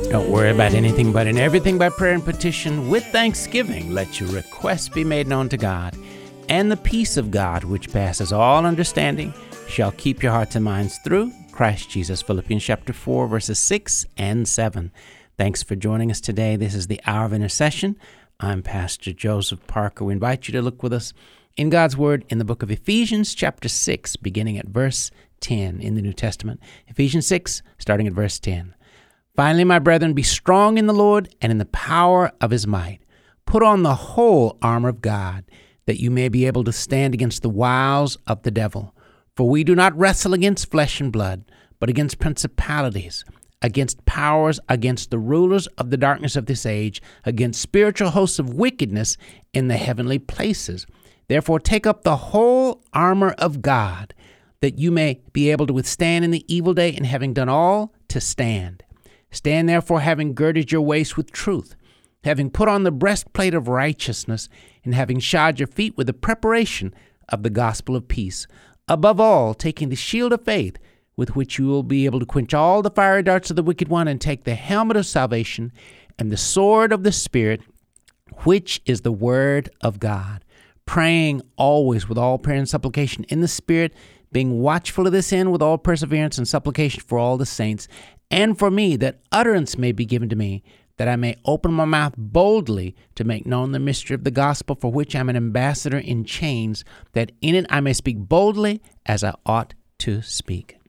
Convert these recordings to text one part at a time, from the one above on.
Don't worry about anything but in everything by prayer and petition with thanksgiving. Let your requests be made known to God. And the peace of God, which passes all understanding, shall keep your hearts and minds through Christ Jesus. Philippians chapter 4, verses 6 and 7. Thanks for joining us today. This is the Hour of Intercession. I'm Pastor Joseph Parker. We invite you to look with us in God's Word in the book of Ephesians chapter 6, beginning at verse 10 in the New Testament. Ephesians 6, starting at verse 10. Finally, my brethren, be strong in the Lord and in the power of his might. Put on the whole armor of God, that you may be able to stand against the wiles of the devil. For we do not wrestle against flesh and blood, but against principalities, against powers, against the rulers of the darkness of this age, against spiritual hosts of wickedness in the heavenly places. Therefore, take up the whole armor of God, that you may be able to withstand in the evil day, and having done all, to stand. Stand therefore, having girded your waist with truth, having put on the breastplate of righteousness, and having shod your feet with the preparation of the gospel of peace. Above all, taking the shield of faith, with which you will be able to quench all the fiery darts of the wicked one, and take the helmet of salvation and the sword of the Spirit, which is the word of God, praying always with all prayer and supplication in the Spirit, being watchful to this end with all perseverance and supplication for all the saints, and for me, that utterance may be given to me, that I may open my mouth boldly to make known the mystery of the gospel, for which I am an ambassador in chains, that in it I may speak boldly as I ought to speak.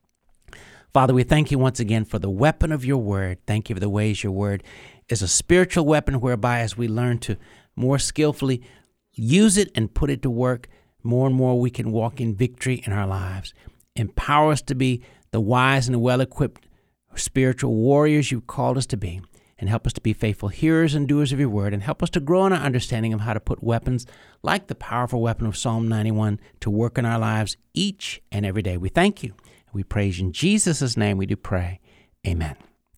Father, we thank you once again for the weapon of your word. Thank you for the ways your word is a spiritual weapon, whereby as we learn to more skillfully use it and put it to work, more and more we can walk in victory in our lives. Empower us to be the wise and the well-equipped spiritual warriors you've called us to be, and help us to be faithful hearers and doers of your word, and help us to grow in our understanding of how to put weapons like the powerful weapon of Psalm 91 to work in our lives each and every day. We thank you. We praise you. In Jesus' name we do pray. Amen.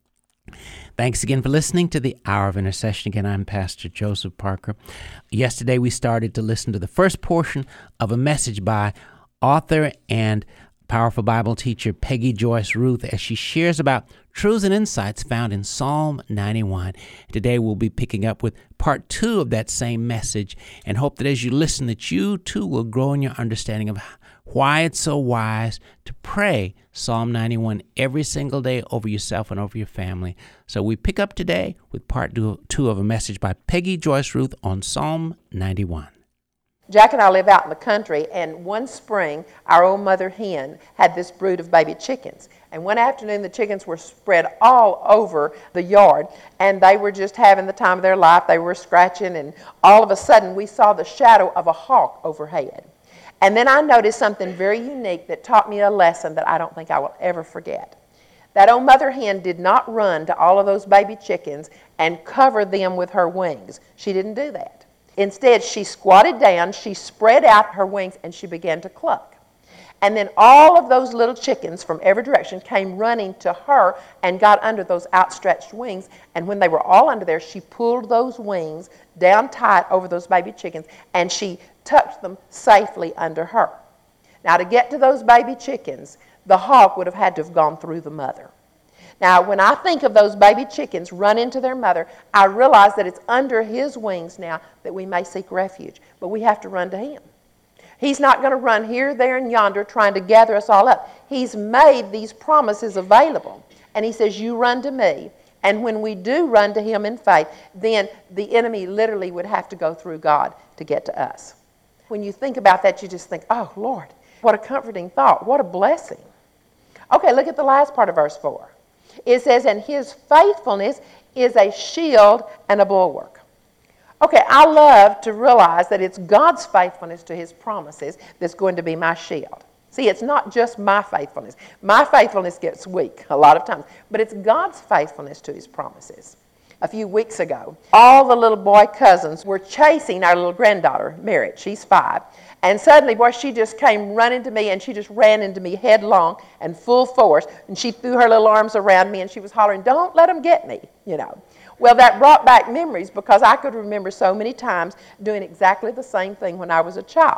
Thanks again for listening to the Hour of Intercession. Again, I'm Pastor Joseph Parker. Yesterday we started to listen to the first portion of a message by author and powerful Bible teacher Peggy Joyce Ruth, as she shares about truths and insights found in Psalm 91. Today we'll be picking up with part 2 of that same message, and hope that as you listen that you too will grow in your understanding of why it's so wise to pray Psalm 91 every single day over yourself and over your family. So we pick up today with part 2 of a message by Peggy Joyce Ruth on Psalm 91. Jack and I live out in the country, and one spring, our old mother hen had this brood of baby chickens. And one afternoon, the chickens were spread all over the yard, and they were just having the time of their life. They were scratching, and all of a sudden, we saw the shadow of a hawk overhead. And then I noticed something very unique that taught me a lesson that I don't think I will ever forget. That old mother hen did not run to all of those baby chickens and cover them with her wings. She didn't do that. Instead, she squatted down, she spread out her wings, and she began to cluck. And then all of those little chickens from every direction came running to her and got under those outstretched wings. And when they were all under there, she pulled those wings down tight over those baby chickens, and she tucked them safely under her. Now, to get to those baby chickens, the hawk would have had to have gone through the mother. Now, when I think of those baby chickens running to their mother, I realize that it's under his wings now that we may seek refuge. But we have to run to him. He's not going to run here, there, and yonder trying to gather us all up. He's made these promises available. And he says, you run to me. And when we do run to him in faith, then the enemy literally would have to go through God to get to us. When you think about that, you just think, oh, Lord, what a comforting thought. What a blessing. Okay, look at the last part of verse 4. It says, and his faithfulness is a shield and a bulwark. Okay, I love to realize that it's God's faithfulness to his promises that's going to be my shield. See, it's not just my faithfulness. My faithfulness gets weak a lot of times, but it's God's faithfulness to his promises. A few weeks ago, all the little boy cousins were chasing our little granddaughter, Merritt. She's 5. And suddenly, boy, she just came running to me, and she just ran into me headlong and full force. And she threw her little arms around me, and she was hollering, don't let them get me, you know. Well, that brought back memories, because I could remember so many times doing exactly the same thing when I was a child.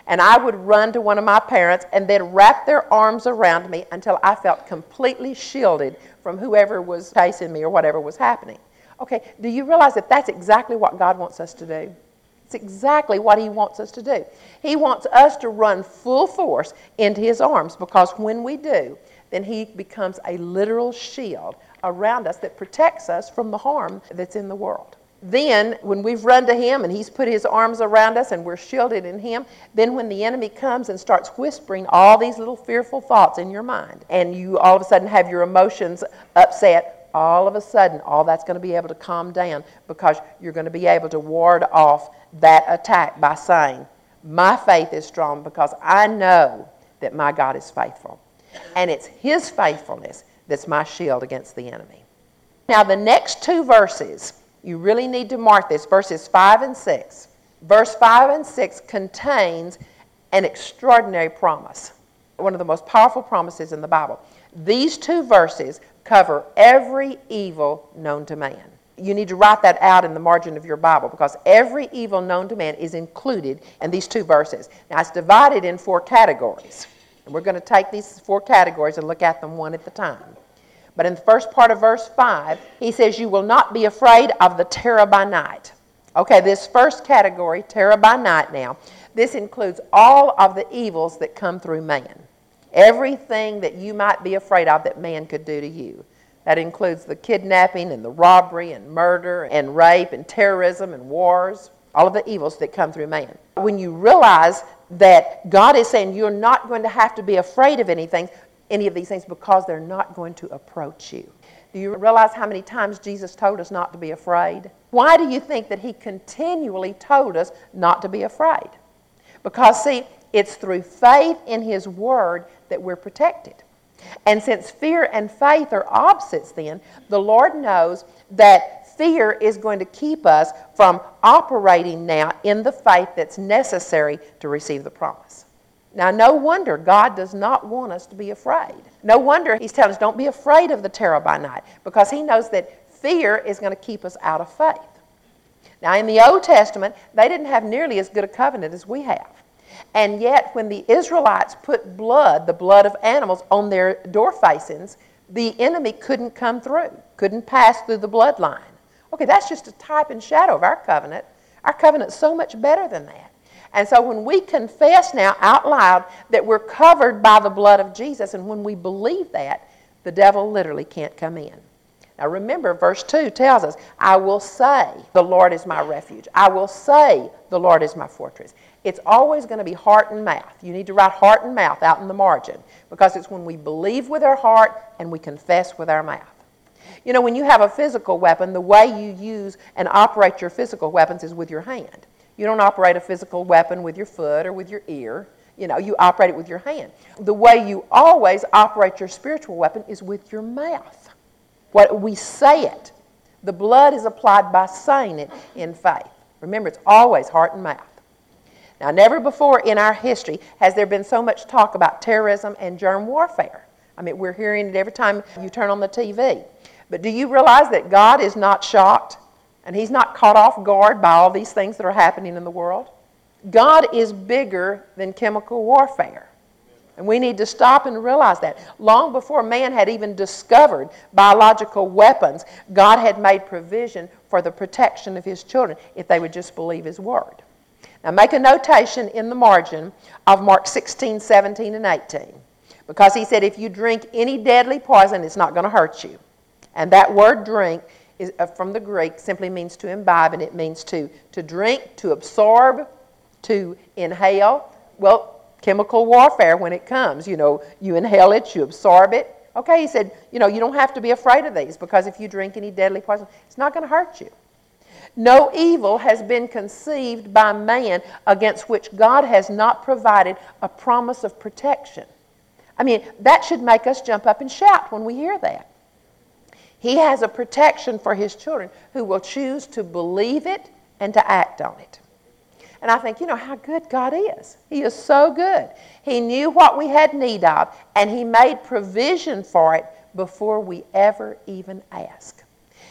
and I would run to one of my parents and they'd wrap their arms around me until I felt completely shielded from whoever was chasing me or whatever was happening. Okay, do you realize that that's exactly what God wants us to do? It's exactly what He wants us to do. He wants us to run full force into His arms, because when we do, then He becomes a literal shield around us that protects us from the harm that's in the world. Then, when we've run to Him and He's put His arms around us and we're shielded in Him, then when the enemy comes and starts whispering all these little fearful thoughts in your mind, and you all of a sudden have your emotions upset, all of a sudden all that's going to be able to calm down, because you're going to be able to ward off that attack by saying, my faith is strong because I know that my God is faithful. And it's His faithfulness that's my shield against the enemy. Now the next two verses, you really need to mark this, verses 5 and 6. Verse 5 and 6 contains an extraordinary promise, one of the most powerful promises in the Bible. These two verses cover every evil known to man. You need to write that out in the margin of your Bible, because every evil known to man is included in these two verses. Now it's divided in 4 categories. And we're going to take these 4 categories and look at them one at a time. But in the first part of verse 5, he says, you will not be afraid of the terror by night. Okay, this first category, terror by night now, this includes all of the evils that come through man. Everything that you might be afraid of that man could do to you. That includes the kidnapping and the robbery and murder and rape and terrorism and wars, all of the evils that come through man. When you realize that God is saying you're not going to have to be afraid of any of these things, because they're not going to approach you. Do you realize how many times Jesus told us not to be afraid? Why do you think that He continually told us not to be afraid? Because, see, it's through faith in His Word that we're protected. And since fear and faith are opposites, then the Lord knows that fear is going to keep us from operating now in the faith that's necessary to receive the promise. Now, no wonder God does not want us to be afraid. No wonder He's telling us don't be afraid of the terror by night, because He knows that fear is going to keep us out of faith. Now, in the Old Testament, they didn't have nearly as good a covenant as we have. And yet, when the Israelites put blood, the blood of animals, on their door facings, the enemy couldn't come through, couldn't pass through the bloodline. Okay, that's just a type and shadow of our covenant. Our covenant's so much better than that. And so when we confess now out loud that we're covered by the blood of Jesus, and when we believe that, the devil literally can't come in. Now remember, verse 2 tells us, I will say the Lord is my refuge. I will say the Lord is my fortress. It's always going to be heart and mouth. You need to write heart and mouth out in the margin, because it's when we believe with our heart and we confess with our mouth. You know, when you have a physical weapon, the way you use and operate your physical weapons is with your hand. You don't operate a physical weapon with your foot or with your ear. You know, you operate it with your hand. The way you always operate your spiritual weapon is with your mouth. What we say it. The blood is applied by saying it in faith. Remember, it's always heart and mouth. Now, never before in our history has there been so much talk about terrorism and germ warfare. I mean, we're hearing it every time you turn on the TV. But do you realize that God is not shocked? And He's not caught off guard by all these things that are happening in the world? God is bigger than chemical warfare. And we need to stop and realize that. Long before man had even discovered biological weapons, God had made provision for the protection of His children if they would just believe His Word. Now make a notation in the margin of Mark 16, 17, and 18. Because He said if you drink any deadly poison, it's not going to hurt you. And that word drink is from the Greek, simply means to imbibe, and it means to drink, to absorb, to inhale. Well, chemical warfare, when it comes, you know, you inhale it, you absorb it. Okay, He said, you know, you don't have to be afraid of these, because if you drink any deadly poison, it's not going to hurt you. No evil has been conceived by man against which God has not provided a promise of protection. I mean, that should make us jump up and shout when we hear that. He has a protection for His children who will choose to believe it and to act on it. And I think, you know, how good God is. He is so good. He knew what we had need of, and He made provision for it before we ever even asked.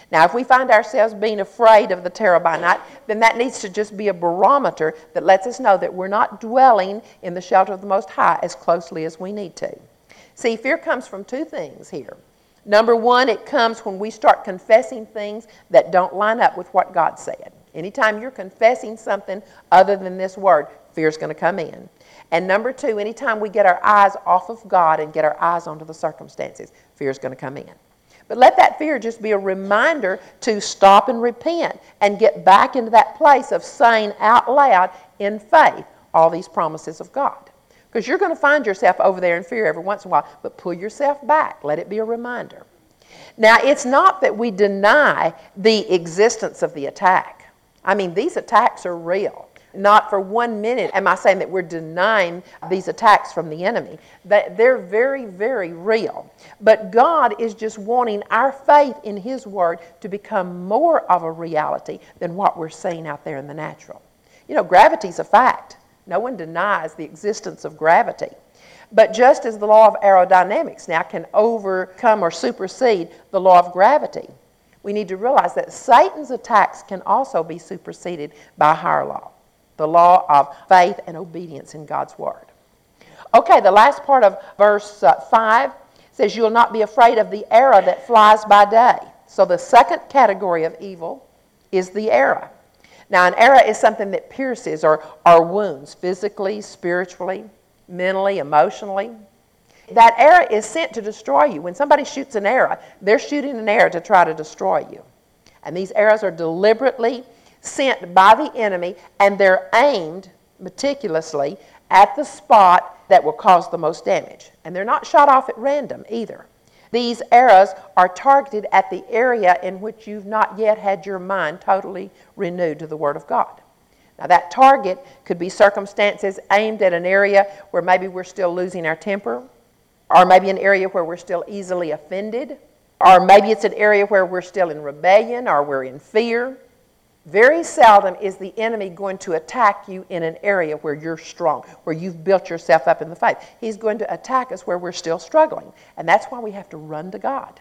Now, if we find ourselves being afraid of the terror by night, then that needs to just be a barometer that lets us know that we're not dwelling in the shelter of the Most High as closely as we need to. See, fear comes from two things here. Number one, it comes when we start confessing things that don't line up with what God said. Anytime you're confessing something other than this word, fear's going to come in. And number two, anytime we get our eyes off of God and get our eyes onto the circumstances, fear's going to come in. But let that fear just be a reminder to stop and repent and get back into that place of saying out loud in faith all these promises of God. Because you're going to find yourself over there in fear every once in a while, but pull yourself back. Let it be a reminder. Now, it's not that we deny the existence of the attack. I mean, these attacks are real. Not for 1 minute am I saying that we're denying these attacks from the enemy. They're very, very real. But God is just wanting our faith in His Word to become more of a reality than what we're seeing out there in the natural. You know, gravity's a fact. No one denies the existence of gravity. But just as the law of aerodynamics now can overcome or supersede the law of gravity, we need to realize that Satan's attacks can also be superseded by a higher law. The law of faith and obedience in God's Word. Okay, the last part of verse 5 says, "You will not be afraid of the arrow that flies by day." So the second category of evil is the arrow. Now, an arrow is something that pierces or wounds physically, spiritually, mentally, emotionally. That arrow is sent to destroy you. When somebody shoots an arrow, they're shooting an arrow to try to destroy you. And these arrows are deliberately sent by the enemy, and they're aimed meticulously at the spot that will cause the most damage. And they're not shot off at random either. These arrows are targeted at the area in which you've not yet had your mind totally renewed to the Word of God. Now, that target could be circumstances aimed at an area where maybe we're still losing our temper, or maybe an area where we're still easily offended, or maybe it's an area where we're still in rebellion or we're in fear. Very seldom is the enemy going to attack you in an area where you're strong, where you've built yourself up in the faith. He's going to attack us where we're still struggling. And that's why we have to run to God.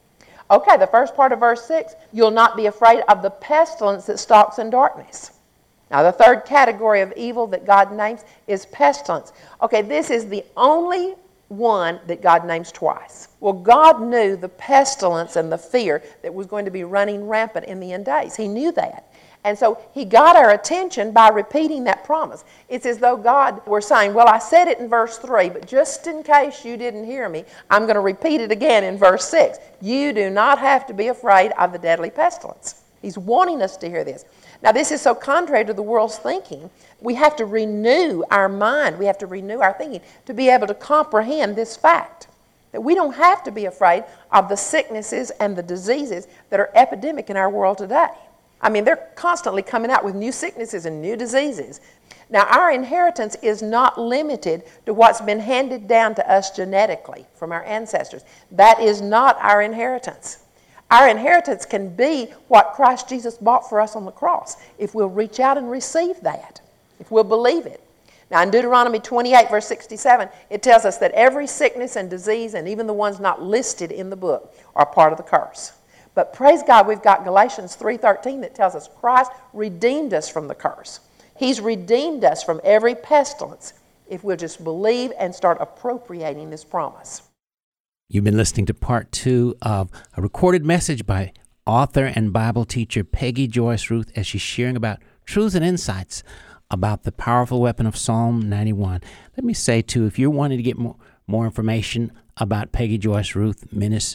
Okay, the first part of verse 6, "You'll not be afraid of the pestilence that stalks in darkness." Now, the third category of evil that God names is pestilence. Okay, this is the only one that God names twice. Well, God knew the pestilence and the fear that was going to be running rampant in the end days. He knew that. And so He got our attention by repeating that promise. It's as though God were saying, well, I said it in verse 3, but just in case you didn't hear me, I'm going to repeat it again in verse 6. You do not have to be afraid of the deadly pestilence. He's wanting us to hear this. Now, this is so contrary to the world's thinking. We have to renew our mind. We have to renew our thinking to be able to comprehend this fact, that we don't have to be afraid of the sicknesses and the diseases that are epidemic in our world today. I mean, they're constantly coming out with new sicknesses and new diseases. Now, our inheritance is not limited to what's been handed down to us genetically from our ancestors. That is not our inheritance. Our inheritance can be what Christ Jesus bought for us on the cross, if we'll reach out and receive that, if we'll believe it. Now, in Deuteronomy 28, verse 67, it tells us that every sickness and disease, and even the ones not listed in the book, are part of the curse. But praise God, we've got Galatians 3:13 that tells us Christ redeemed us from the curse. He's redeemed us from every pestilence if we'll just believe and start appropriating this promise. You've been listening to part 2 of a recorded message by author and Bible teacher Peggy Joyce Ruth as she's sharing about truths and insights about the powerful weapon of Psalm 91. Let me say, too, if you're wanting to get more information about Peggy Joyce Ruth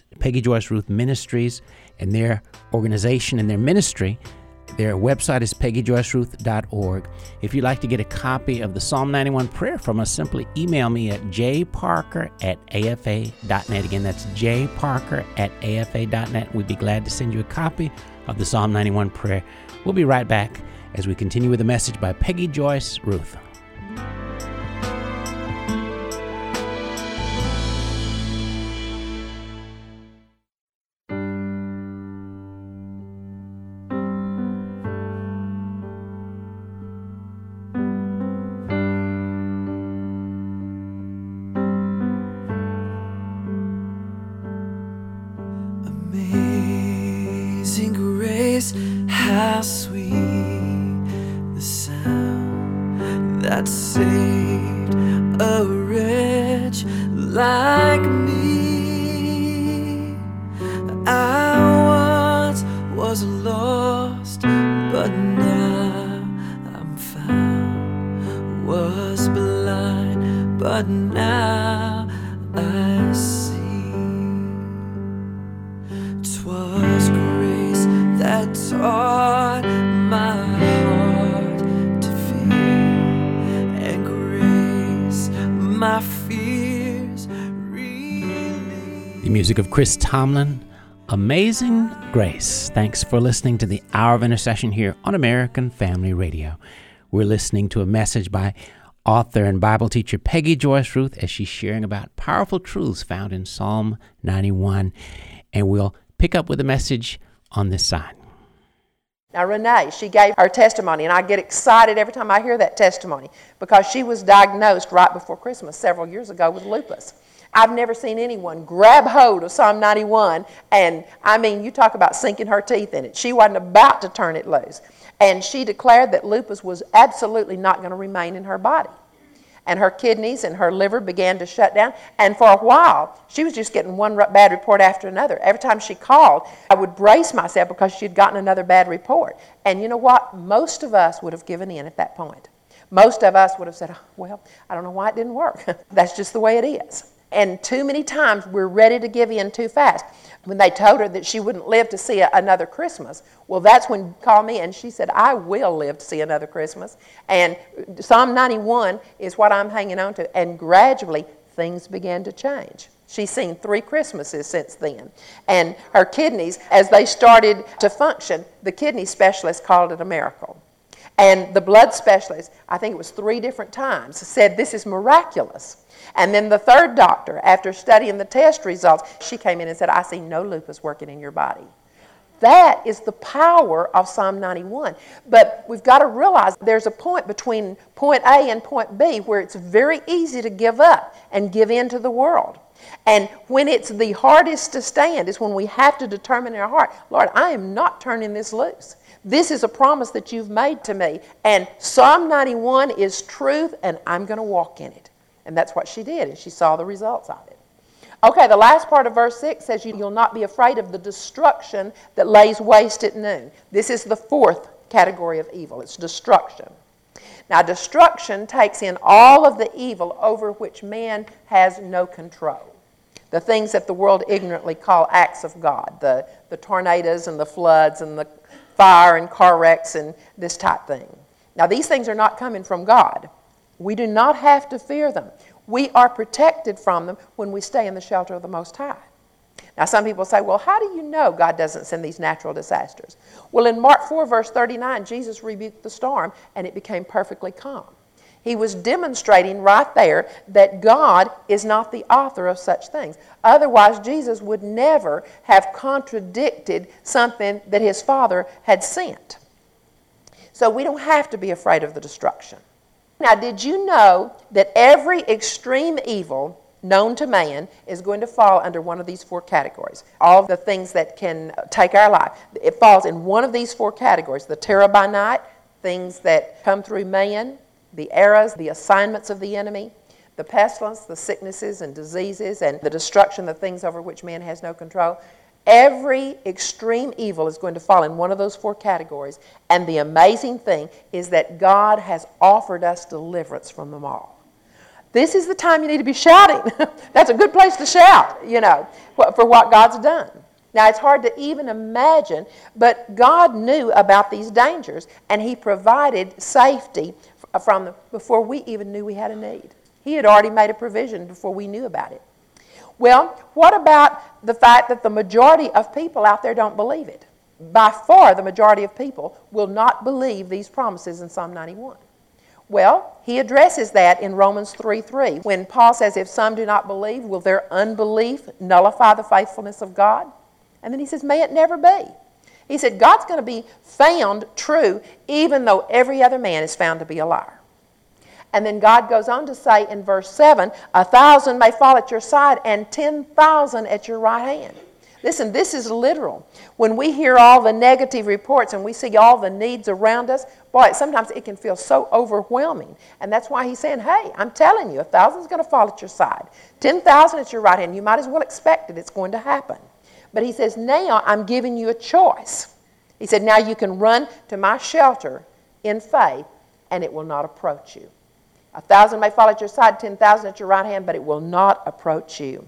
Ministries and their organization and their ministry, their website is peggyjoyceruth.org. If you'd like to get a copy of the Psalm 91 prayer from us, simply email me at jparker@afa.net. Again, that's jparker@afa.net. We'd be glad to send you a copy of the Psalm 91 prayer. We'll be right back as we continue with a message by Peggy Joyce Ruth. grace, how sweet the sound that saved a wretch like me. I once was lost, but now I'm found. Was blind, but now I see. 'Twas grace that taught my heart to fear, and grace my fears relieved. The music of Chris Tomlin, Amazing Grace. Thanks for listening to the Hour of Intercession here on American Family Radio. We're listening to a message by author and Bible teacher Peggy Joyce Ruth as she's sharing about powerful truths found in Psalm 91. And we'll pick up with a message on this side. Now, Renee, she gave her testimony, and I get excited every time I hear that testimony because she was diagnosed right before Christmas several years ago with lupus. I've never seen anyone grab hold of Psalm 91, and I mean, you talk about sinking her teeth in it. She wasn't about to turn it loose. And she declared that lupus was absolutely not going to remain in her body. And her kidneys and her liver began to shut down. And for a while, she was just getting one bad report after another. Every time she called, I would brace myself because she'd gotten another bad report. And you know what? Most of us would have given in at that point. Most of us would have said, well, I don't know why it didn't work. That's just the way it is. And too many times we're ready to give in too fast. When they told her that she wouldn't live to see another Christmas, well, that's when she called me and she said, I will live to see another Christmas. And Psalm 91 is what I'm hanging on to. And gradually, things began to change. She's seen 3 Christmases since then. And her kidneys, as they started to function, the kidney specialist called it a miracle. And the blood specialist, I think it was 3 different times, said this is miraculous. And then the third doctor, after studying the test results, she came in and said, I see no lupus working in your body. That is the power of Psalm 91. But we've got to realize there's a point between point A and point B where it's very easy to give up and give in to the world. And when it's the hardest to stand is when we have to determine in our heart, Lord, I am not turning this loose. This is a promise that you've made to me. And Psalm 91 is truth, and I'm going to walk in it. And that's what she did, and she saw the results of it. Okay, the last part of verse 6 says, you'll not be afraid of the destruction that lays waste at noon. This is the 4th category of evil. It's destruction. Now, destruction takes in all of the evil over which man has no control. The things that the world ignorantly call acts of God, the tornadoes and the floods and the fire and car wrecks and this type thing. Now, these things are not coming from God. We do not have to fear them. We are protected from them when we stay in the shelter of the Most High. Now, some people say, well, how do you know God doesn't send these natural disasters? Well, in Mark 4, verse 39, Jesus rebuked the storm, and it became perfectly calm. He was demonstrating right there that God is not the author of such things. Otherwise, Jesus would never have contradicted something that his Father had sent. So we don't have to be afraid of the destruction. Now, did you know that every extreme evil known to man is going to fall under one of these 4 categories? All the things that can take our life, it falls in one of these 4 categories. The terror by night, things that come through man, the errors, the assignments of the enemy, the pestilence, the sicknesses and diseases, and the destruction, the things over which man has no control. Every extreme evil is going to fall in one of those 4 categories. And the amazing thing is that God has offered us deliverance from them all. This is the time you need to be shouting. That's a good place to shout, for what God's done. Now, it's hard to even imagine, but God knew about these dangers, and he provided safety from them before we even knew we had a need. He had already made a provision before we knew about it. Well, what about the fact that the majority of people out there don't believe it? By far, the majority of people will not believe these promises in Psalm 91. Well, he addresses that in Romans 3:3, when Paul says, if some do not believe, will their unbelief nullify the faithfulness of God? And then he says, may it never be. He said, God's going to be found true even though every other man is found to be a liar. And then God goes on to say in verse 7, 1,000 may fall at your side and 10,000 at your right hand. Listen, this is literal. When we hear all the negative reports and we see all the needs around us, boy, sometimes it can feel so overwhelming. And that's why he's saying, hey, I'm telling you, 1,000 is going to fall at your side. 10,000 at your right hand. You might as well expect it. It's going to happen. But he says, now I'm giving you a choice. He said, now you can run to my shelter in faith, and it will not approach you. 1,000 may fall at your side, 10,000 at your right hand, but it will not approach you.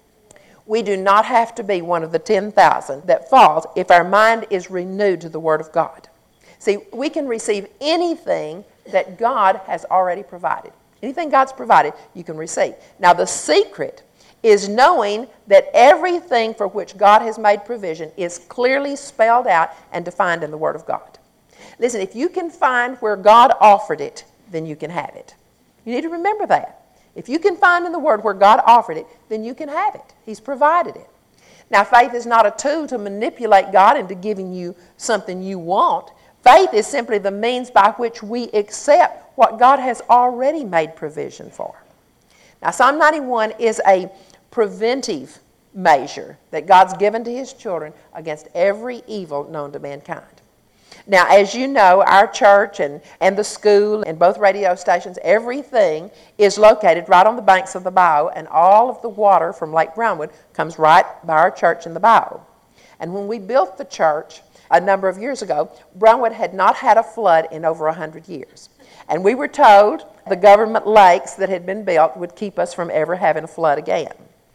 We do not have to be one of the 10,000 that falls if our mind is renewed to the Word of God. See, we can receive anything that God has already provided. Anything God's provided, you can receive. Now, the secret is knowing that everything for which God has made provision is clearly spelled out and defined in the Word of God. Listen, if you can find where God offered it, then you can have it. You need to remember that. If you can find in the Word where God offered it, then you can have it. He's provided it. Now, faith is not a tool to manipulate God into giving you something you want. Faith is simply the means by which we accept what God has already made provision for. Now, Psalm 91 is a preventive measure that God's given to His children against every evil known to mankind. Now, as you know, our church and the school and both radio stations, everything is located right on the banks of the bayou, and all of the water from Lake Brownwood comes right by our church in the bayou. And when we built the church a number of years ago, Brownwood had not had a flood in over 100 years. And we were told the government lakes that had been built would keep us from ever having a flood again.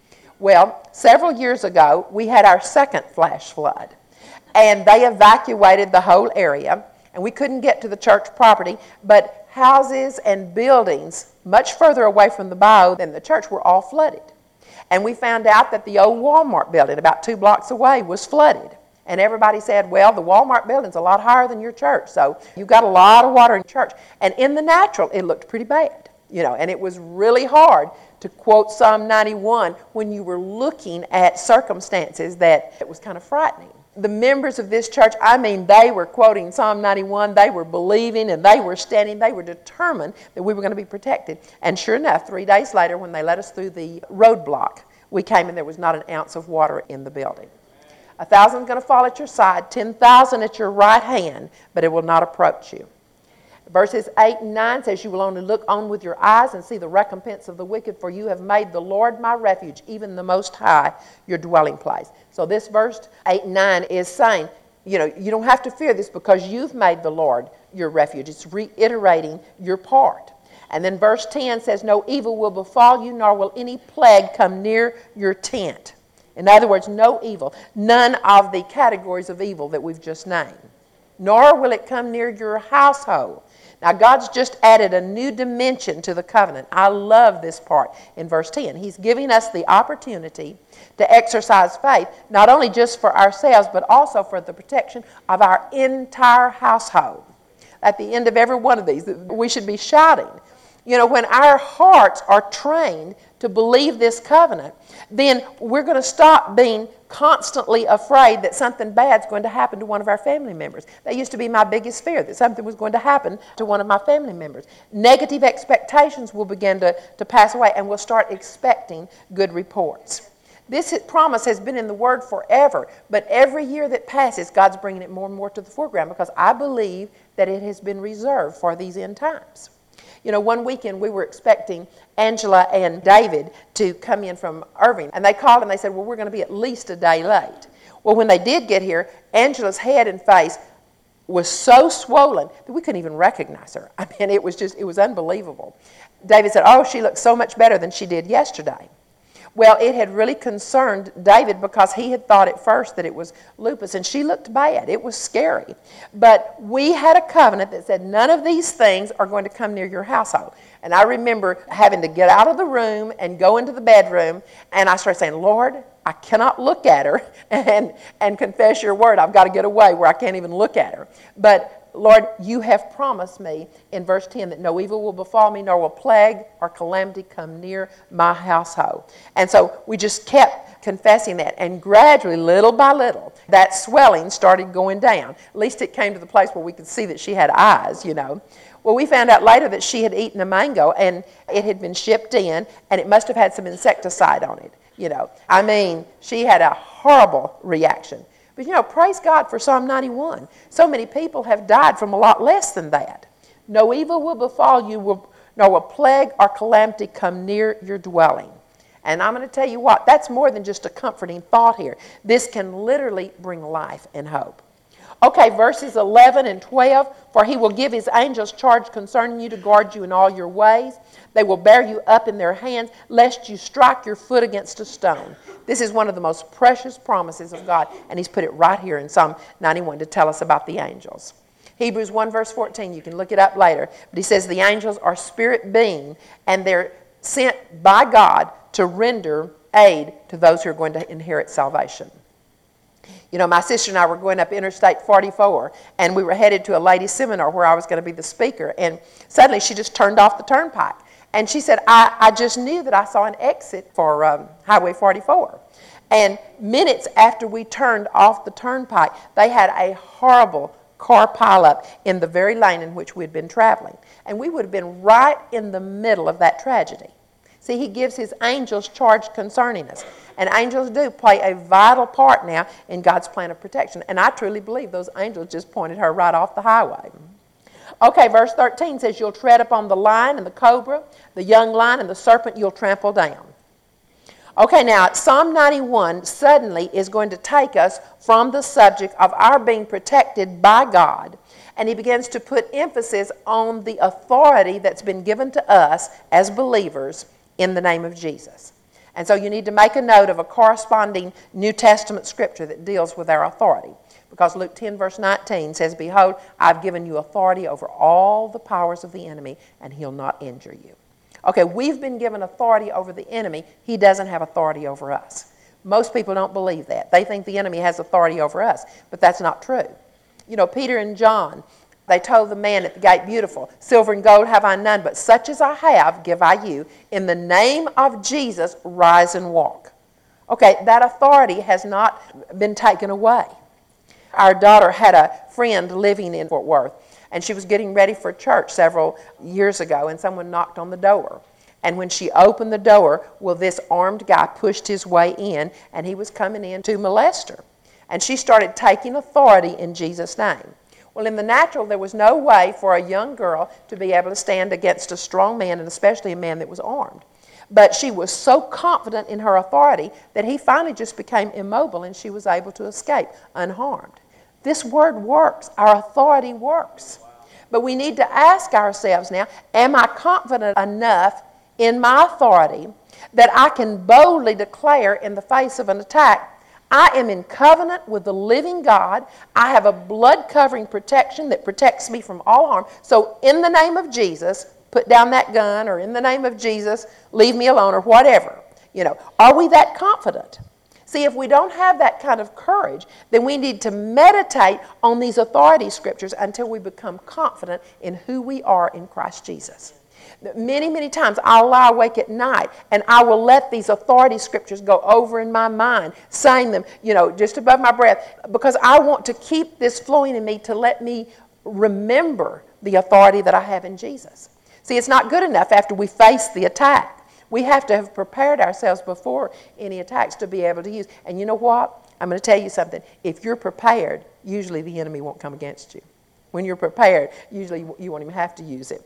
Well, several years ago, we had our second flash flood. And they evacuated the whole area, and we couldn't get to the church property, but houses and buildings much further away from the bayou than the church were all flooded. And we found out that the old Walmart building about 2 blocks away was flooded. And everybody said, well, the Walmart building's a lot higher than your church, so you've got a lot of water in church. And in the natural, it looked pretty bad, and it was really hard to quote Psalm 91 when you were looking at circumstances that it was kind of frightening. The members of this church, they were quoting Psalm 91, they were believing, and they were standing, they were determined that we were going to be protected. And sure enough, 3 days later, when they let us through the roadblock, we came and there was not an ounce of water in the building. 1,000 is going to fall at your side, 10,000 at your right hand, but it will not approach you. Verses 8 and 9 says, you will only look on with your eyes and see the recompense of the wicked, for you have made the Lord my refuge, even the Most High, your dwelling place. So this verse 8 and 9 is saying, you don't have to fear this because you've made the Lord your refuge. It's reiterating your part. And then verse 10 says, no evil will befall you, nor will any plague come near your tent. In other words, no evil, none of the categories of evil that we've just named. Nor will it come near your household. Now, God's just added a new dimension to the covenant. I love this part in verse 10. He's giving us the opportunity to exercise faith, not only just for ourselves, but also for the protection of our entire household. At the end of every one of these, we should be shouting. When our hearts are trained to believe this covenant, then we're going to stop being constantly afraid that something bad's going to happen to one of our family members. That used to be my biggest fear, that something was going to happen to one of my family members. Negative expectations will begin to pass away, and we'll start expecting good reports. This promise has been in the Word forever, but every year that passes, God's bringing it more and more to the foreground because I believe that it has been reserved for these end times. One weekend we were expecting Angela and David to come in from Irving, and they called and they said, well, we're going to be at least a day late. Well, when they did get here, Angela's head and face was so swollen that we couldn't even recognize her. It was unbelievable. David said, oh, she looks so much better than she did yesterday. Well, it had really concerned David because he had thought at first that it was lupus, and she looked bad. It was scary. But we had a covenant that said none of these things are going to come near your household. And I remember having to get out of the room and go into the bedroom, and I started saying, Lord, I cannot look at her and confess your word. I've got to get away where I can't even look at her. But Lord, you have promised me in verse 10 that no evil will befall me, nor will plague or calamity come near my household. And so we just kept confessing that. And gradually, little by little, that swelling started going down. At least it came to the place where we could see that she had eyes, Well, we found out later that she had eaten a mango, and it had been shipped in, and it must have had some insecticide on it. I mean, she had a horrible reaction. But, praise God for Psalm 91. So many people have died from a lot less than that. No evil will befall you, nor a plague or calamity come near your dwelling. And I'm going to tell you what, that's more than just a comforting thought here. This can literally bring life and hope. Okay, verses 11 and 12. For he will give his angels charge concerning you to guard you in all your ways. They will bear you up in their hands, lest you strike your foot against a stone. This is one of the most precious promises of God, and he's put it right here in Psalm 91 to tell us about the angels. Hebrews 1 verse 14, you can look it up later. But he says the angels are spirit being, and they're sent by God to render aid to those who are going to inherit salvation. My sister and I were going up Interstate 44, and we were headed to a ladies' seminar where I was going to be the speaker, and suddenly she just turned off the turnpike. And she said, I just knew that I saw an exit for Highway 44. And minutes after we turned off the turnpike, they had a horrible car pileup in the very lane in which we had been traveling. And we would have been right in the middle of that tragedy. See, he gives his angels charge concerning us. And angels do play a vital part now in God's plan of protection. And I truly believe those angels just pointed her right off the highway. Okay, verse 13 says, you'll tread upon the lion and the cobra, the young lion and the serpent you'll trample down. Okay, now Psalm 91 suddenly is going to take us from the subject of our being protected by God, and he begins to put emphasis on the authority that's been given to us as believers in the name of Jesus. And so you need to make a note of a corresponding New Testament scripture that deals with our authority. Because Luke 10 verse 19 says, behold, I've given you authority over all the powers of the enemy, and he'll not injure you. Okay, we've been given authority over the enemy. He doesn't have authority over us. Most people don't believe that. They think the enemy has authority over us, but that's not true. Peter and John, they told the man at the gate, beautiful, silver and gold have I none, but such as I have give I you. In the name of Jesus, rise and walk. Okay, that authority has not been taken away. Our daughter had a friend living in Fort Worth, and she was getting ready for church several years ago, and someone knocked on the door. And when she opened the door, this armed guy pushed his way in, and he was coming in to molest her. And she started taking authority in Jesus' name. Well, in the natural, there was no way for a young girl to be able to stand against a strong man, and especially a man that was armed. But she was so confident in her authority that he finally just became immobile, and she was able to escape unharmed. This word works. Our authority works. But we need to ask ourselves now, am I confident enough in my authority that I can boldly declare in the face of an attack, I am in covenant with the living God. I have a blood-covering protection that protects me from all harm. So in the name of Jesus, put down that gun, or in the name of Jesus, leave me alone, or whatever. Are we that confident? See, if we don't have that kind of courage, then we need to meditate on these authority scriptures until we become confident in who we are in Christ Jesus. Many, many times I'll lie awake at night and I will let these authority scriptures go over in my mind, saying them, just above my breath, because I want to keep this flowing in me to let me remember the authority that I have in Jesus. See, it's not good enough after we face the attack. We have to have prepared ourselves before any attacks to be able to use. And you know what? I'm going to tell you something. If you're prepared, usually the enemy won't come against you. When you're prepared, usually you won't even have to use it.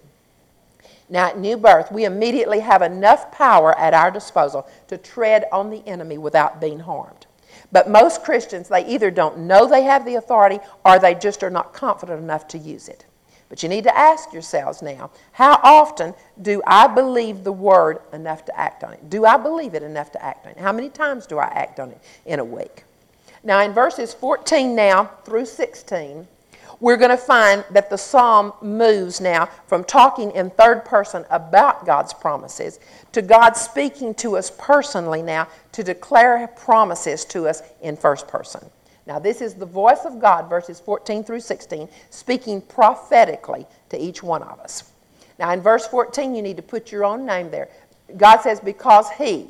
Now, at new birth, we immediately have enough power at our disposal to tread on the enemy without being harmed. But most Christians, they either don't know they have the authority or they just are not confident enough to use it. But you need to ask yourselves now, how often do I believe the word enough to act on it? Do I believe it enough to act on it? How many times do I act on it in a week? Now, in verses 14 now through 16, we're going to find that the psalm moves now from talking in third person about God's promises to God speaking to us personally now to declare promises to us in first person. Now, this is the voice of God, verses 14 through 16, speaking prophetically to each one of us. Now, in verse 14, you need to put your own name there. God says, because he,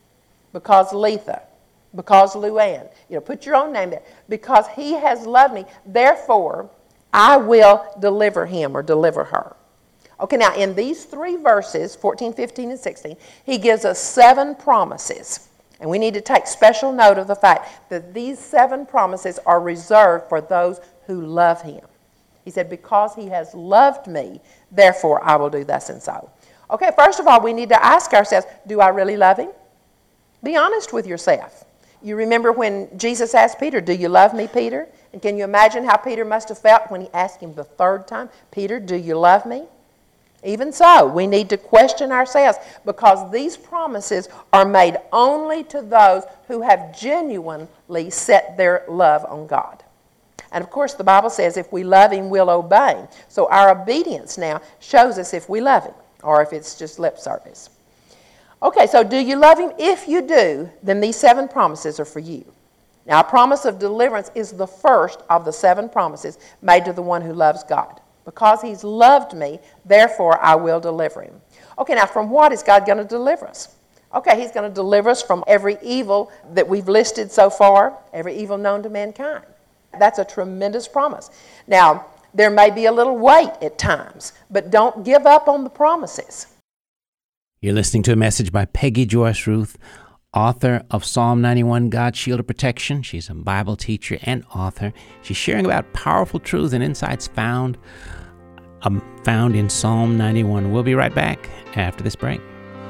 because Letha, because Luann. Put your own name there. Because he has loved me, therefore, I will deliver him or deliver her. Okay, now, in these three verses, 14, 15, and 16, he gives us 7 promises And we need to take special note of the fact that these 7 promises are reserved for those who love him. He said, because he has loved me, therefore I will do thus and so. Okay, first of all, we need to ask ourselves, do I really love him? Be honest with yourself. You remember when Jesus asked Peter, do you love me, Peter? And can you imagine how Peter must have felt when he asked him the 3rd time, Peter, do you love me? Even so, we need to question ourselves, because these promises are made only to those who have genuinely set their love on God. And of course, the Bible says if we love him, we'll obey him. So our obedience now shows us if we love him or if it's just lip service. Okay, so do you love him? If you do, then these 7 promises are for you. Now, a promise of deliverance is the first of the 7 promises made to the one who loves God. Because he's loved me, therefore I will deliver him. Okay, now from what is God going to deliver us? Okay, he's going to deliver us from every evil that we've listed so far, every evil known to mankind. That's a tremendous promise. Now, there may be a little weight at times, but don't give up on the promises. You're listening to a message by Peggy Joyce Ruth, author of Psalm 91, God's Shield of Protection. She's a Bible teacher and author. She's sharing about powerful truths and insights found in Psalm 91. We'll be right back after this break.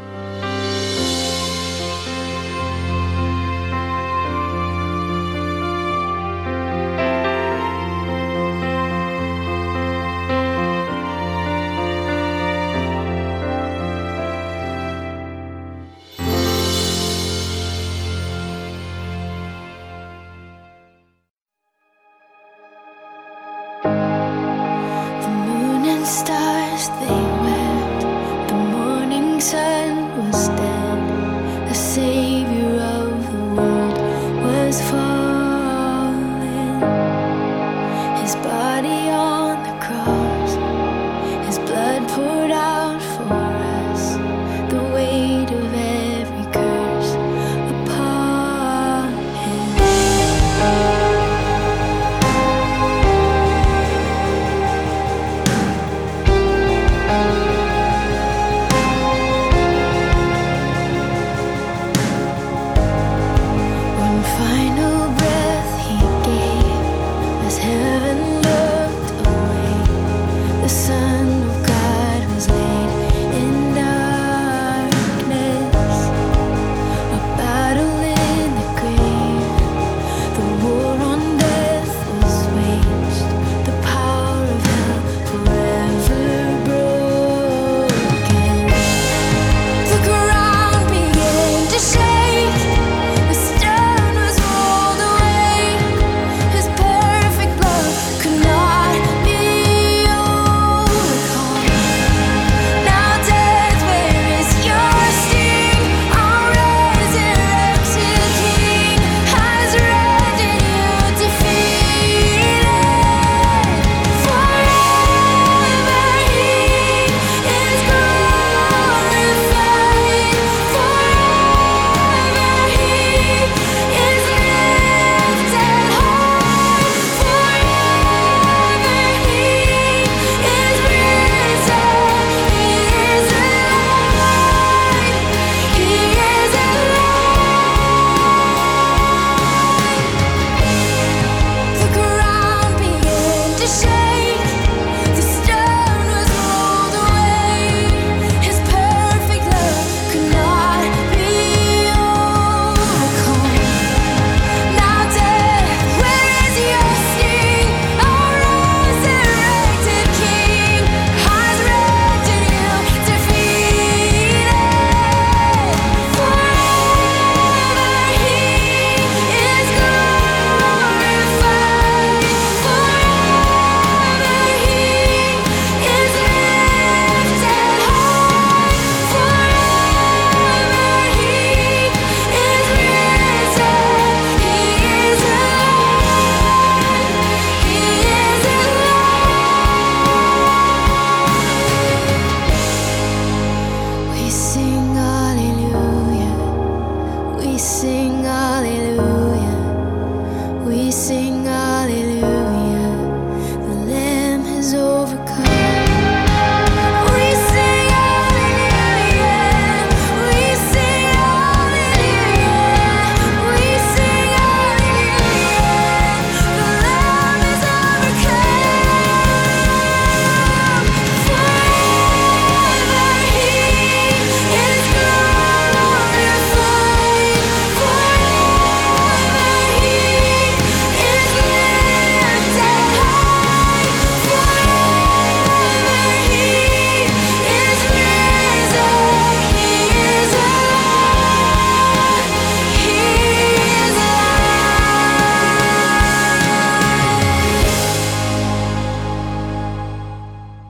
Stars they wept, the morning sun was dead, the Savior of the world was fallen. His body on the cross, his blood poured out for us, the weight of every curse upon him.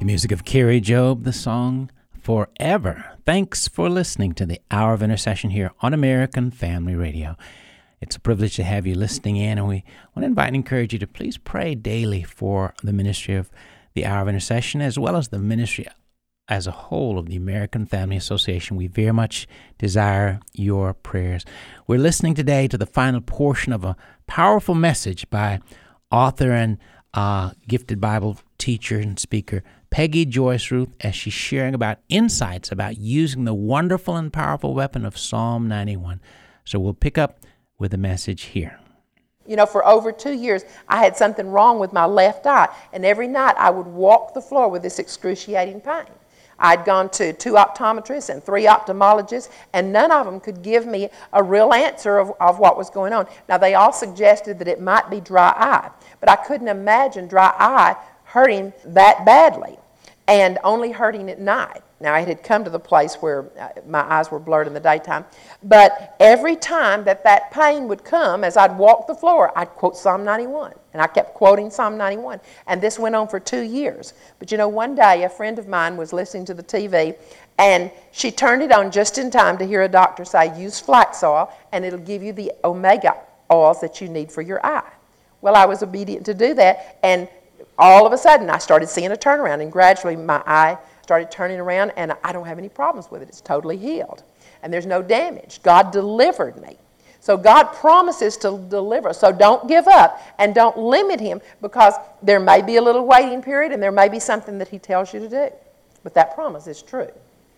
music of Carrie Job, the song Forever. Thanks for listening to the Hour of Intercession here on American Family Radio. It's a privilege to have you listening in, and we want to invite and encourage you to please pray daily for the ministry of the Hour of Intercession, as well as the ministry as a whole of the American Family Association. We very much desire your prayers. We're listening today to the final portion of a powerful message by author and gifted Bible teacher and speaker Peggy Joyce Ruth, as she's sharing about insights about using the wonderful and powerful weapon of Psalm 91. So we'll pick up with the message here. You know, for over 2 years, I had something wrong with my left eye, and every night I would walk the floor with this excruciating pain. I'd gone to 2 optometrists and 3 ophthalmologists, and none of them could give me a real answer of what was going on. Now, they all suggested that it might be dry eye, but I couldn't imagine dry eye hurting that badly, and only hurting at night. Now, I had come to the place where my eyes were blurred in the daytime, but every time that pain would come, as I'd walk the floor, I'd quote Psalm 91, and I kept quoting Psalm 91, and this went on for 2 years. But you know, one day a friend of mine was listening to the TV, and she turned it on just in time to hear a doctor say, use flax oil, and it'll give you the omega oils that you need for your eye. Well, I was obedient to do that, and all of a sudden I started seeing a turnaround, and gradually my eye started turning around, and I don't have any problems with it. It's totally healed, and there's no damage. God delivered me. So God promises to deliver. So don't give up, and don't limit him, because there may be a little waiting period, and there may be something that he tells you to do. But that promise is true.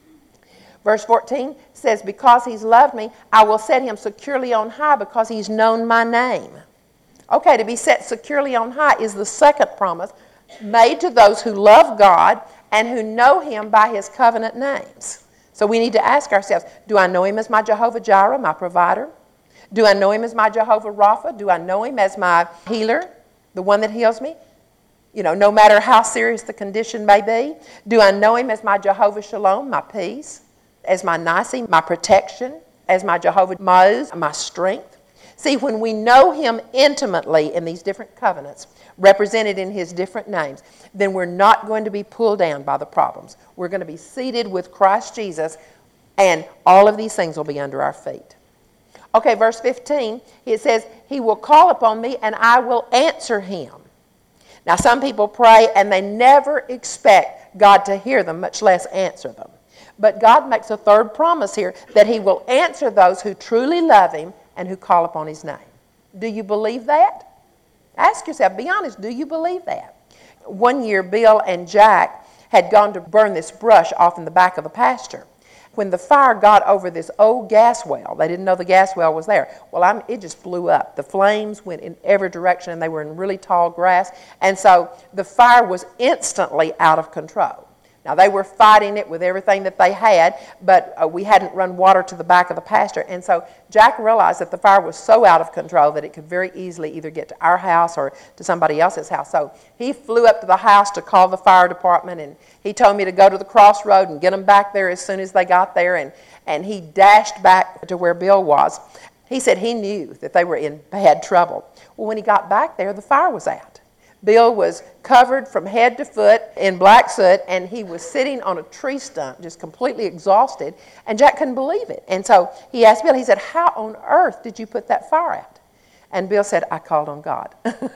Verse 14 says, because he's loved me, I will set him securely on high, because he's known my name. Okay, to be set securely on high is the second promise made to those who love God and who know him by his covenant names. So we need to ask ourselves, do I know him as my Jehovah Jireh, my provider? Do I know him as my Jehovah Rapha? Do I know him as my healer, the one that heals me? You know, no matter how serious the condition may be. Do I know him as my Jehovah Shalom, my peace? As my Nisi, my protection? As my Jehovah Ma'oz, my strength? See, when we know him intimately in these different covenants, represented in his different names, then we're not going to be pulled down by the problems. We're going to be seated with Christ Jesus, and all of these things will be under our feet. Okay, verse 15, it says, he will call upon me, and I will answer him. Now, some people pray, and they never expect God to hear them, much less answer them. But God makes a third promise here, that he will answer those who truly love him and who call upon his name. Do you believe that? Ask yourself, be honest, do you believe that? One year, Bill and Jack had gone to burn this brush off in the back of the pasture. When the fire got over this old gas well, they didn't know the gas well was there. Well, it just blew up. The flames went in every direction, and they were in really tall grass. And so the fire was instantly out of control. Now, they were fighting it with everything that they had, but we hadn't run water to the back of the pasture. And so Jack realized that the fire was so out of control that it could very easily either get to our house or to somebody else's house. So he flew up to the house to call the fire department, and he told me to go to the crossroad and get them back there as soon as they got there. And he dashed back to where Bill was. He said he knew that they were in bad trouble. Well, when he got back there, the fire was out. Bill was covered from head to foot in black soot, and he was sitting on a tree stump, just completely exhausted, and Jack couldn't believe it. And so he asked Bill, he said, how on earth did you put that fire out? And Bill said, I called on God.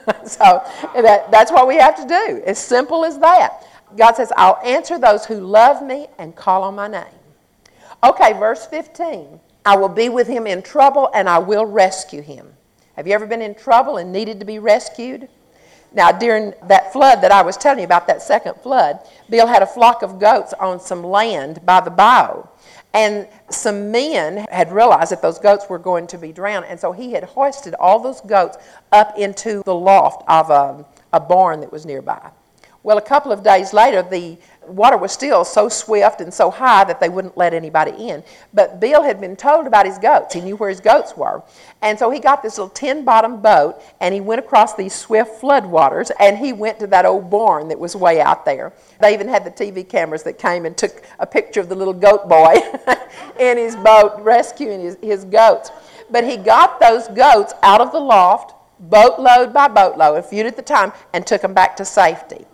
So that's what we have to do, as simple as that. God says, I'll answer those who love me and call on my name. Okay, verse 15, I will be with him in trouble, and I will rescue him. Have you ever been in trouble and needed to be rescued? Now, during that flood that I was telling you about, that second flood, Bill had a flock of goats on some land by the bayou. And some men had realized that those goats were going to be drowned, and so he had hoisted all those goats up into the loft of a barn that was nearby. Well, a couple of days later, the water was still so swift and so high that they wouldn't let anybody in. But Bill had been told about his goats. He knew where his goats were. And so he got this little tin-bottom boat, and he went across these swift flood waters, and he went to that old barn that was way out there. They even had the TV cameras that came and took a picture of the little goat boy in his boat rescuing his goats. But he got those goats out of the loft, boatload by boatload, a few at the time, and took them back to safety.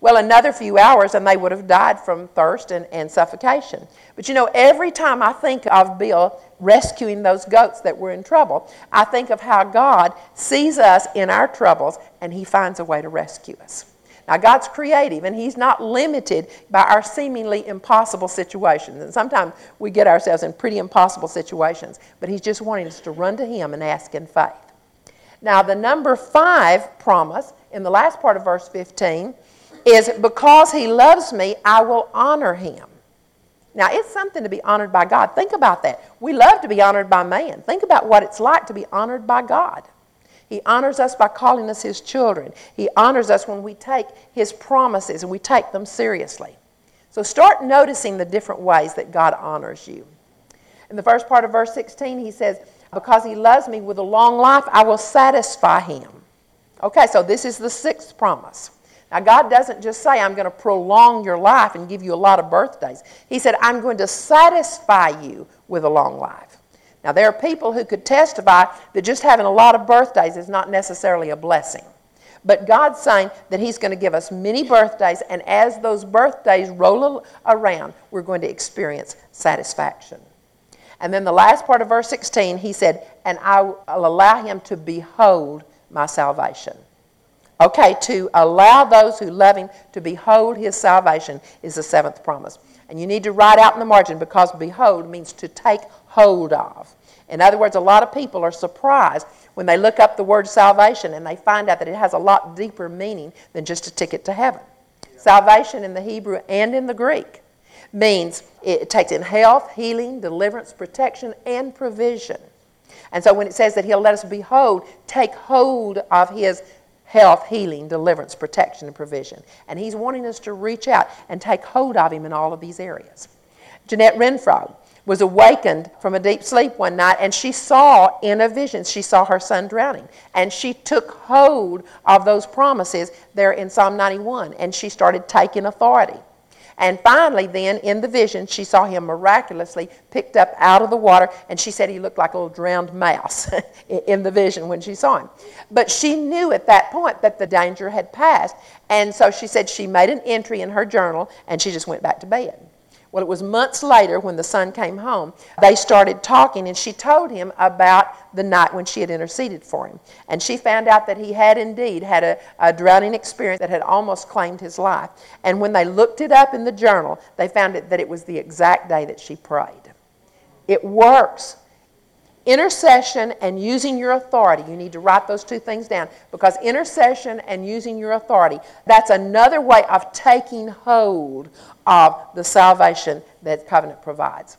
Well, another few hours and they would have died from thirst and suffocation. But you know, every time I think of Bill rescuing those goats that were in trouble, I think of how God sees us in our troubles and He finds a way to rescue us. Now, God's creative, and He's not limited by our seemingly impossible situations. And sometimes we get ourselves in pretty impossible situations, but He's just wanting us to run to Him and ask in faith. Now, the number 5 promise in the last part of verse 15 is, because He loves me, I will honor Him. Now, it's something to be honored by God. Think about that. We love to be honored by man. Think about what it's like to be honored by God. He honors us by calling us His children. He honors us when we take His promises and we take them seriously. So start noticing the different ways that God honors you. In the first part of verse 16, He says, because He loves me with a long life, I will satisfy Him. Okay, so this is the 6th promise. Now, God doesn't just say, I'm going to prolong your life and give you a lot of birthdays. He said, I'm going to satisfy you with a long life. Now, there are people who could testify that just having a lot of birthdays is not necessarily a blessing. But God's saying that He's going to give us many birthdays, and as those birthdays roll around, we're going to experience satisfaction. And then the last part of verse 16, He said, and I will allow him to behold my salvation. Okay, to allow those who love Him to behold His salvation is the 7th promise. And you need to write out in the margin, because behold means to take hold of. In other words, a lot of people are surprised when they look up the word salvation and they find out that it has a lot deeper meaning than just a ticket to heaven. Salvation in the Hebrew and in the Greek means it takes in health, healing, deliverance, protection, and provision. And so when it says that He'll let us behold, take hold of His health, healing, deliverance, protection, and provision. And He's wanting us to reach out and take hold of Him in all of these areas. Jeanette Renfro was awakened from a deep sleep one night, and she saw in a vision, she saw her son drowning. And she took hold of those promises there in Psalm 91, and she started taking authority. And finally then, in the vision, she saw him miraculously picked up out of the water, and she said he looked like a little drowned mouse in the vision when she saw him. But she knew at that point that the danger had passed, and so she said she made an entry in her journal, and she just went back to bed. Well, it was months later when the son came home, they started talking, and she told him about the night when she had interceded for him. And she found out that he had indeed had a drowning experience that had almost claimed his life. And when they looked it up in the journal, they found that it was the exact day that she prayed. It works. Intercession and using your authority, you need to write those 2 things down, because intercession and using your authority, that's another way of taking hold of the salvation that covenant provides.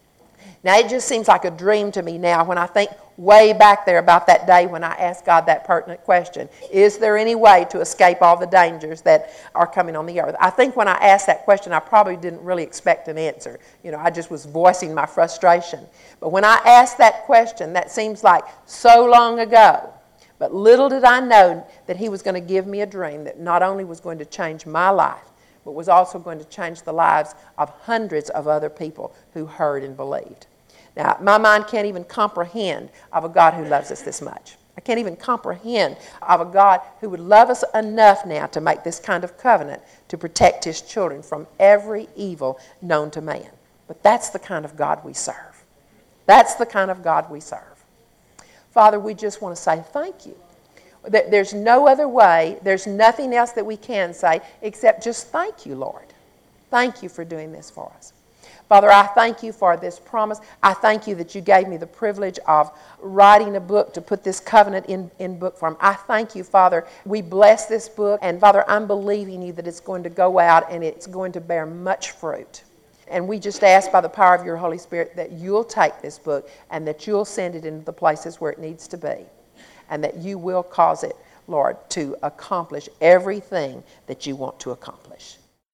Now, it just seems like a dream to me now when I think way back there about that day when I asked God that pertinent question. Is there any way to escape all the dangers that are coming on the earth? I think when I asked that question, I probably didn't really expect an answer. You know, I just was voicing my frustration. But when I asked that question, that seems like so long ago. But little did I know that He was going to give me a dream that not only was going to change my life, but was also going to change the lives of hundreds of other people who heard and believed. Now, my mind can't even comprehend of a God who loves us this much. I can't even comprehend of a God who would love us enough now to make this kind of covenant to protect His children from every evil known to man. But that's the kind of God we serve. That's the kind of God we serve. Father, we just want to say thank you. There's no other way, there's nothing else that we can say except just thank you, Lord. Thank you for doing this for us. Father, I thank you for this promise. I thank you that you gave me the privilege of writing a book to put this covenant in book form. I thank you, Father. We bless this book, and Father, I'm believing you that it's going to go out and it's going to bear much fruit. And we just ask by the power of your Holy Spirit that you'll take this book and that you'll send it into the places where it needs to be, and that you will cause it, Lord, to accomplish everything that you want to accomplish.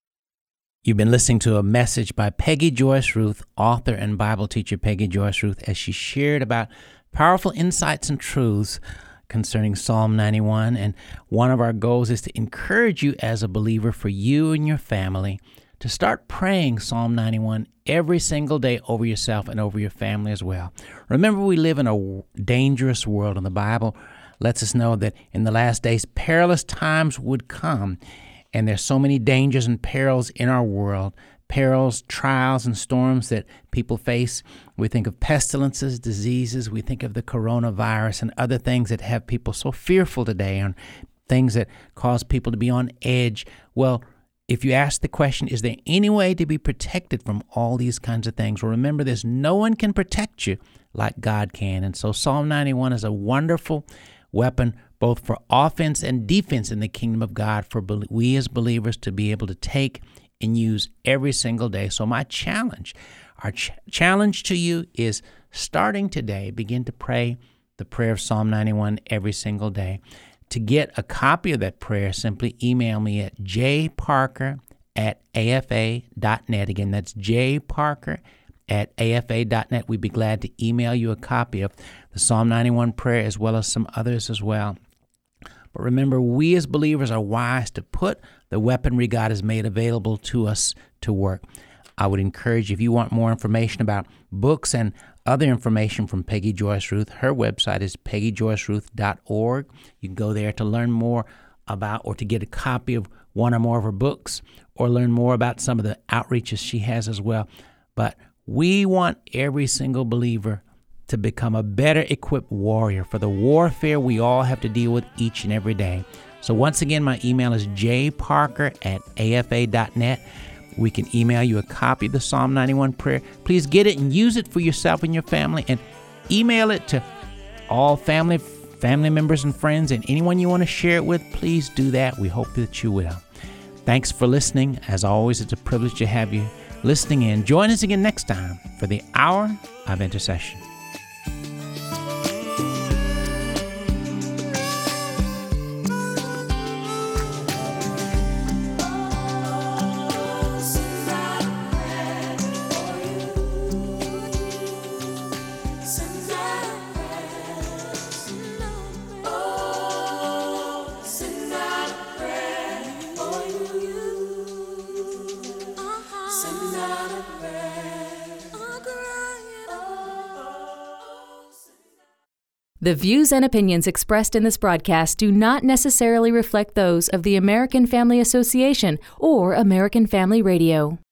You've been listening to a message by Peggy Joyce Ruth, author and Bible teacher Peggy Joyce Ruth, as she shared about powerful insights and truths concerning Psalm 91. And one of our goals is to encourage you as a believer, for you and your family, to start praying Psalm 91 every single day over yourself and over your family as well. Remember, we live in a dangerous world, and the Bible lets us know that in the last days perilous times would come. And there's so many dangers and perils in our world, perils, trials, and storms that people face. We think of pestilences, diseases. We think of the coronavirus and other things that have people so fearful today, and things that cause people to be on edge. Well, if you ask the question, is there any way to be protected from all these kinds of things? Well, remember this, no one can protect you like God can. And so Psalm 91 is a wonderful weapon, both for offense and defense in the kingdom of God, for we as believers to be able to take and use every single day. So my challenge, our challenge to you is, starting today, begin to pray the prayer of Psalm 91 every single day. To get a copy of that prayer, simply email me at jparker@afa.net. Again, that's jparker@afa.net. We'd be glad to email you a copy of the Psalm 91 prayer, as well as some others as well. But remember, we as believers are wise to put the weaponry God has made available to us to work. I would encourage you, if you want more information about books and other information from Peggy Joyce Ruth, her website is peggyjoyceruth.org. You can go there to learn more about, or to get a copy of one or more of her books, or learn more about some of the outreaches she has as well. But we want every single believer to become a better equipped warrior for the warfare we all have to deal with each and every day. So once again, my email is jparker@afa.net. We can email you a copy of the Psalm 91 prayer. Please get it and use it for yourself and your family, and email it to all family members and friends, and anyone you want to share it with. Please do that. We hope that you will. Thanks for listening. As always, it's a privilege to have you listening in. Join us again next time for the Hour of Intercession. The views and opinions expressed in this broadcast do not necessarily reflect those of the American Family Association or American Family Radio.